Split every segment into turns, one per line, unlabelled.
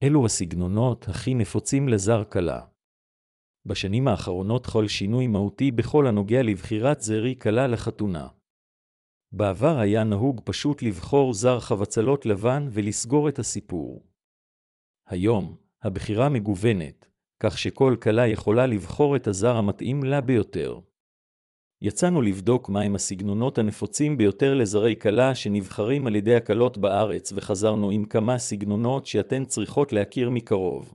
אלו הסגנונות הכי נפוצים לזר כלה. בשנים האחרונות חל שינוי מהותי בכל הנוגע לבחירת זרי כלה לחתונה. בעבר היה נהוג פשוט לבחור זר חבצלות לבן ולסגור את הסיפור. היום, הבחירה מגוונת, כך שכל כלה יכולה לבחור את הזר המתאים לה ביותר. יצאנו לבדוק מהם הסגנונות הנפוצים ביותר לזרי כלה שנבחרים על ידי הכלות בארץ, וחזרנו עם כמה סגנונות שאתן צריכות להכיר מקרוב.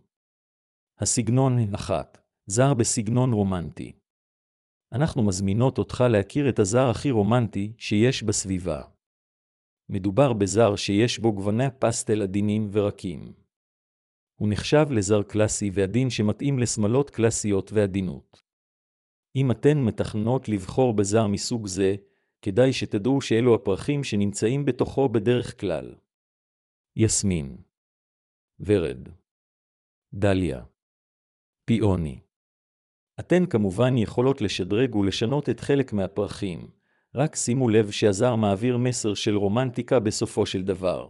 הסגנון 1. זר בסגנון רומנטי. אנחנו מזמינות אותך להכיר את הזר הכי רומנטי שיש בסביבה. מדובר בזר שיש בו גווני פסטל עדינים ורקים. הוא נחשב לזר קלאסי ועדין שמתאים לסמלות קלאסיות ועדינות. אם אתן מתכננות לבחור בזר מסוג זה, כדאי שתדעו שאלו הפרחים שנמצאים בתוכו בדרך כלל. יסמין, ורד, דליה, פיוני. אתן כמובן יכולות לשדרג ולשנות את חלק מהפרחים, רק שימו לב שהזר מעביר מסר של רומנטיקה בסופו של דבר.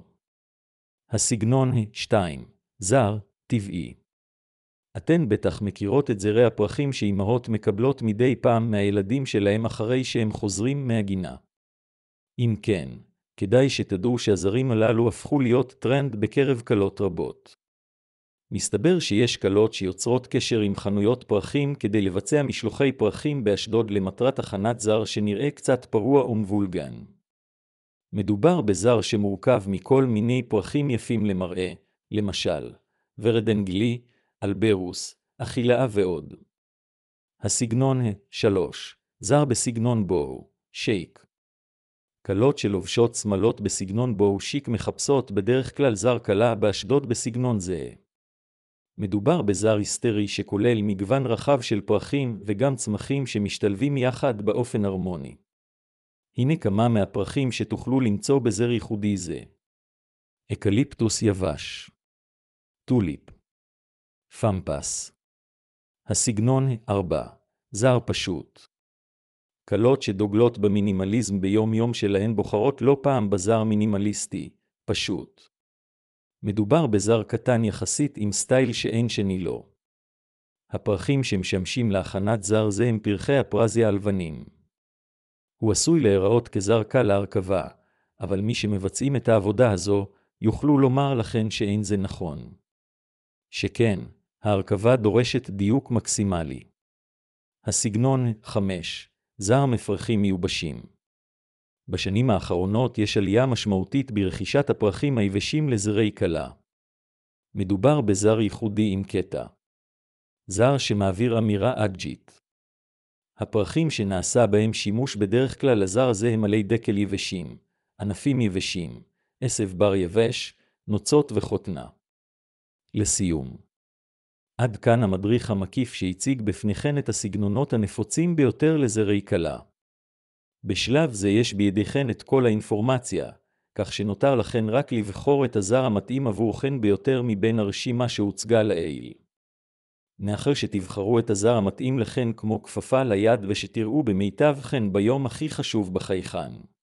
הסגנון 2. זר, טבעי. אתן בטח מכירות את זרי הפרחים שאימהות מקבלות מדי פעם מהילדים שלהם אחרי שהם חוזרים מהגינה. אם כן, כדאי שתדעו שהזרים הללו הפכו להיות טרנד בקרב כלות רבות. מסתבר שיש כלות שיוצרות קשר עם חנויות פרחים כדי לבצע משלוחי פרחים באשדוד למטרת הכנת זר שנראה קצת פרוע ומבולגן. מדובר בזר שמורכב מכל מיני פרחים יפים למראה, למשל, ורד אנגלי, אלברוס, אכילאה ועוד. הסגנון 3. זר בסגנון בואו, שייק. כלות שלובשות סמלות בסגנון בואו שיק מחפשות בדרך כלל זר כלה באשדוד בסגנון זה. מדובר בזר היסטרי שכולל מגוון רחב של פרחים וגם צמחים שמשתלבים יחד באופן הרמוני. הנה כמה מהפרחים שתוכלו למצוא בזר ייחודי זה. אקליפטוס יבש, טוליפ, פמפס. הסגנון 4. זר פשוט. כלות שדוגלות במינימליזם ביום יום שלהן בוחרות לא פעם בזר מינימליסטי, פשוט. מדובר בזר קטן יחסית עם סטייל שאין שני לו. הפרחים שמשמשים להכנת זר זה הם פרחי הפרזיה הלבנים. הוא עשוי להיראות כזר קל להרכבה, אבל מי שמבצעים את העבודה הזו יוכלו לומר לכן שאין זה נכון. שכן, ההרכבה דורשת דיוק מקסימלי. הסגנון 5. זר מפרחים מיובשים. בשנים האחרונות יש עלייה משמעותית ברכישת הפרחים היבשים לזרי כלה. מדובר בזר ייחודי עם קטע. זר שמעביר אמירה אג'ית. הפרחים שנעשה בהם שימוש בדרך כלל לזר זה הם עלי דקל יבשים, ענפים יבשים, עשב בר יבש, נוצות וחותנה. לסיום. עד כאן המדריך המקיף שהציג בפניכן את הסגנונות הנפוצים ביותר לזרי כלה. בשלב זה יש בידיכן את כל האינפורמציה, כך שנותר לכן רק לבחור את הזר המתאים עבורכן ביותר מבין הרשימה שהוצגה לעיל. מאחר שתבחרו את הזר המתאים לכן כמו כפפה ליד ושתראו במיטבכן ביום הכי חשוב בחייכן.